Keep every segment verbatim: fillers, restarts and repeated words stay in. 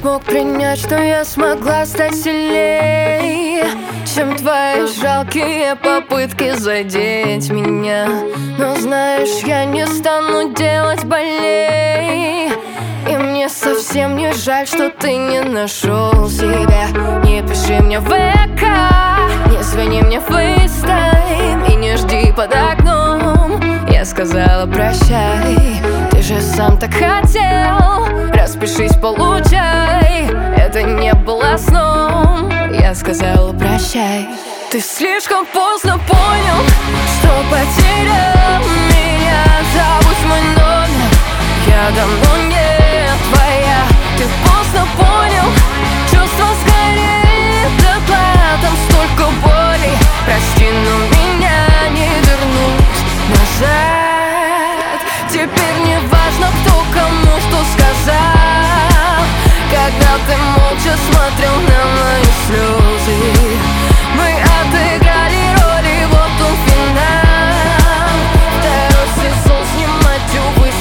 мог принять, что я смогла стать сильнее, чем твои жалкие попытки задеть меня. Но знаешь, я не стану делать больней, и мне совсем не жаль, что ты не нашел себя. Не пиши мне в ВК, не звони мне в фейстайм и не жди под окном. Я сказала прощай, ты же сам так хотел. Распишись, получай, это не было сном. Я сказала прощай. Ты слишком поздно понял, что потерял меня. Забудь мой номер, я давно не твоя. Ты поздно понял, чувства сгорели дотла. Там столько боли, прости, но меня не вернуть назад. Теперь не важно, кто кому что сказал, когда ты молча смотрел на мои слезы. Мы отыграли роли, вот он финал. Второй сезон снимать, увы,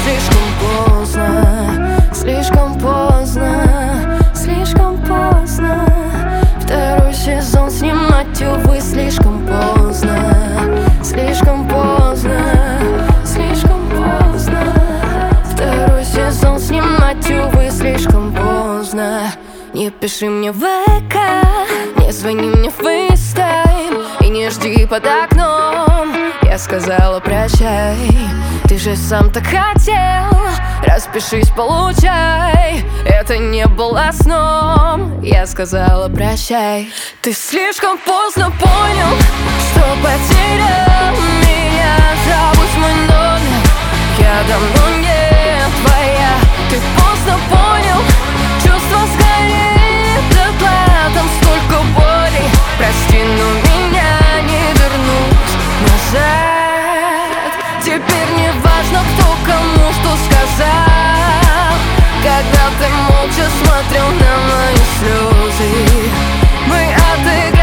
слишком поздно. Слишком поздно, слишком поздно. Второй сезон снимать, увы, слишком поздно. Слишком поздно, слишком поздно. Второй сезон снимать, увы, слишком поздно. Не пиши мне в ВК, не звони мне в фейстайм и не жди под окном. Я сказала прощай, ты же сам так хотел. Распишись, получай, это не было сном. Я сказала прощай. Ты слишком поздно понял, что потерял меня. Забудь мой номер, я давно не твоя. Ты поздно понял, чувства сгорели дотла. Там столько боли, прости, но меня не вернуть назад. Теперь не важно, кто кому что сказал, когда ты молча смотрел на мои слезы. Мы отыграли